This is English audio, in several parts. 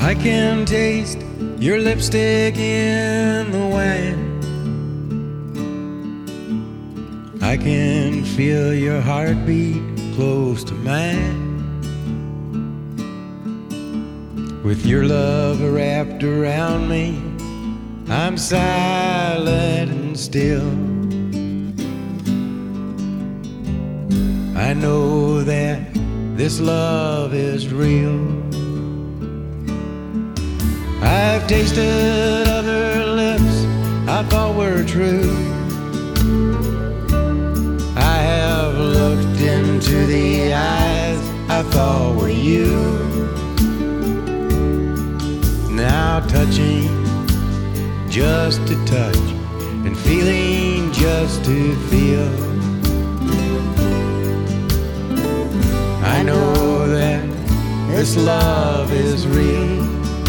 I can taste your lipstick in the wine. I can feel your heartbeat close to mine. With your love wrapped around me, I'm silent and still. I know that this love is real. I've tasted other lips I thought were true. I have looked into the eyes I thought were you. Now touching just to touch and feeling just to feel. I know that this love is real.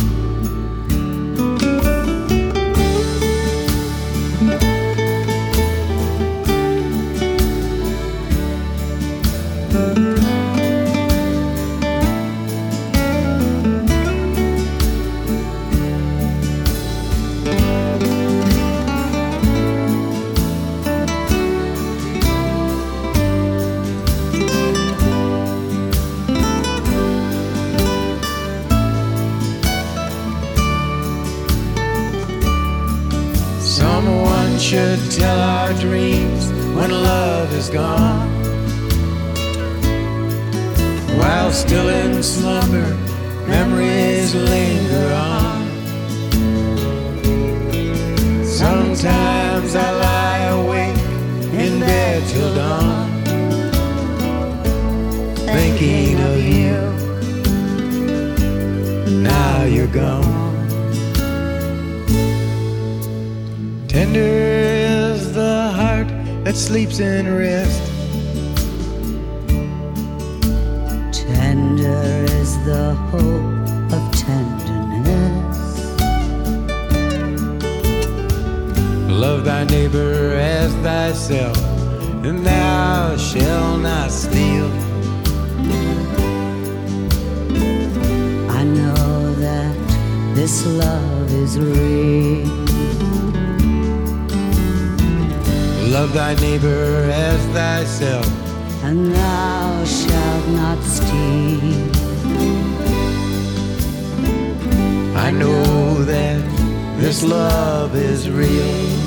Someone should tell our dreams when love is gone. While still in slumber, memories linger on. Sometimes I lie awake in bed till dawn, thinking of you. Now you're gone. Tender is the heart that sleeps in rest. Tender is the hope of tenderness. Love thy neighbor as thyself, and thou shalt not steal. I know that this love is real. Love thy neighbor as thyself, and thou shalt not steal. I know that this love is real.